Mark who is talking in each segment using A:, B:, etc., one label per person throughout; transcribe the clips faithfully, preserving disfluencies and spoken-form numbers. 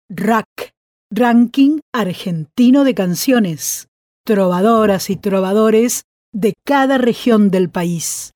A: R A C, Ranking Argentino de Canciones, trovadoras y trovadores de cada región del país.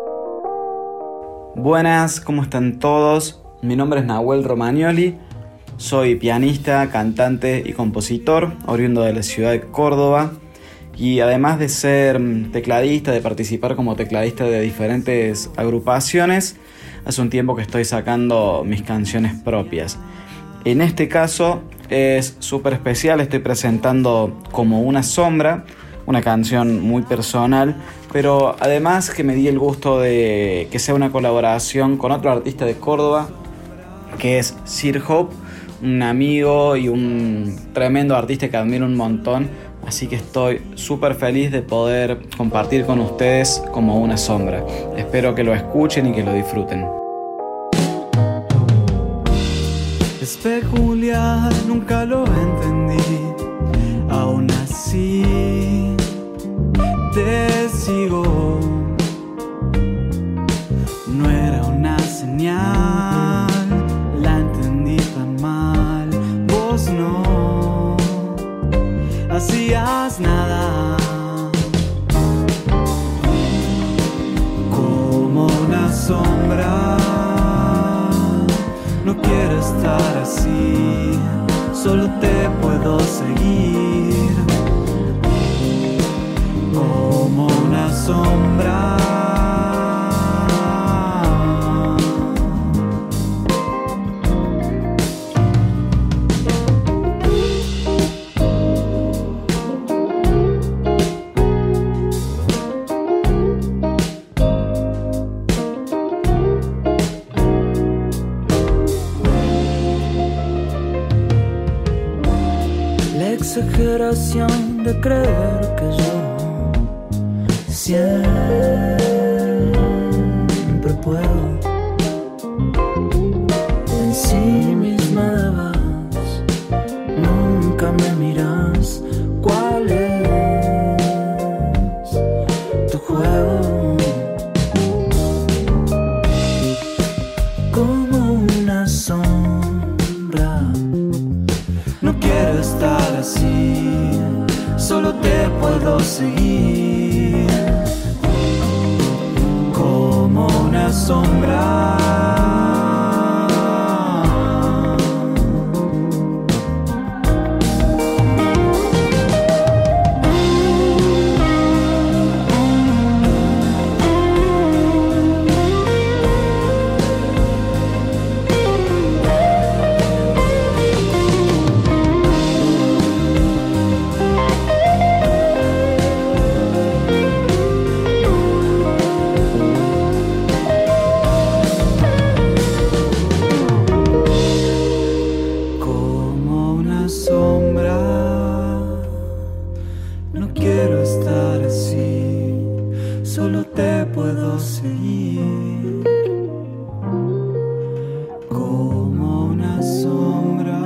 B: Buenas, ¿cómo están todos? Mi nombre es Nahuel Romagnoli, soy pianista, cantante y compositor, oriundo de la ciudad de Córdoba. Y además de ser tecladista, de participar como tecladista de diferentes agrupaciones, hace un tiempo que estoy sacando mis canciones propias. En este caso es súper especial, estoy presentando Como una sombra, una canción muy personal, pero además que me di el gusto de que sea una colaboración con otro artista de Córdoba, que es Sir Hope, un amigo y un tremendo artista que admiro un montón. Así que estoy súper feliz de poder compartir con ustedes Como una sombra. Espero que lo escuchen y que lo disfruten.
C: Es peculiar, nunca lo entendí. Aún así te sigo. No era una señal, la entendí tan mal. Vos no hacías nada. Como una sombra, no quiero estar así, solo te puedo seguir. Como una sombra. Exageración de creer que yo siempre puedo. En sí misma vas, nunca me miras. ¿Cuál es tu juego? Como una sombra, no quiero estar así, solo te puedo seguir. Como una sombra. No quiero estar así, solo te puedo seguir. Como una sombra.